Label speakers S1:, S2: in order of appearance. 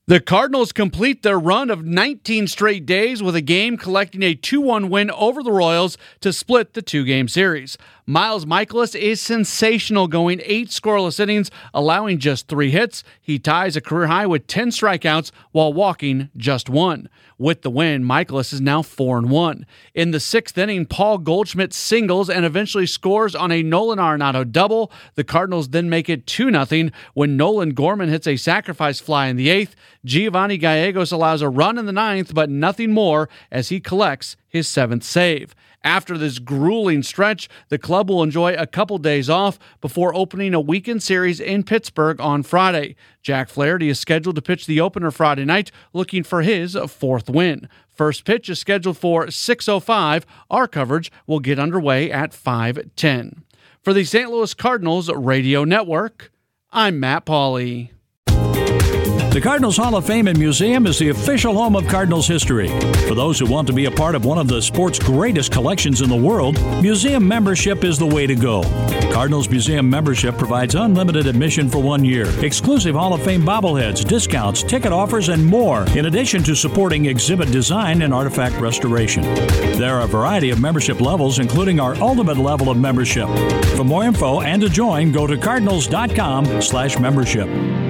S1: The Cardinals complete their run of 19 straight days with a game collecting a 2-1 win over the Royals to split the two-game series. Miles Mikolas is sensational, going 8 scoreless innings, allowing just 3 hits. He ties a career high with 10 strikeouts while walking just 1. With the win, Mikolas is now 4-1. In the 6th inning, Paul Goldschmidt singles and eventually scores on a Nolan Arenado double. The Cardinals then make it 2-0 when Nolan Gorman hits a sacrifice fly in the 8th. Giovanni Gallegos allows a run in the 9th, but nothing more as he collects his 7th save. After this grueling stretch, the club will enjoy a couple days off before opening a weekend series in Pittsburgh on Friday. Jack Flaherty is scheduled to pitch the opener Friday night, looking for his 4th win. First pitch is scheduled for 6:05. Our coverage will get underway at 5:10. For the St. Louis Cardinals Radio Network, I'm Matt Pauley.
S2: The Cardinals Hall of Fame and Museum is the official home of Cardinals history. For those who want to be a part of one of the sport's greatest collections in the world, museum membership is the way to go. Cardinals Museum membership provides unlimited admission for 1 year, exclusive Hall of Fame bobbleheads, discounts, ticket offers, and more, in addition to supporting exhibit design and artifact restoration. There are a variety of membership levels, including our ultimate level of membership. For more info and to join, go to cardinals.com/membership.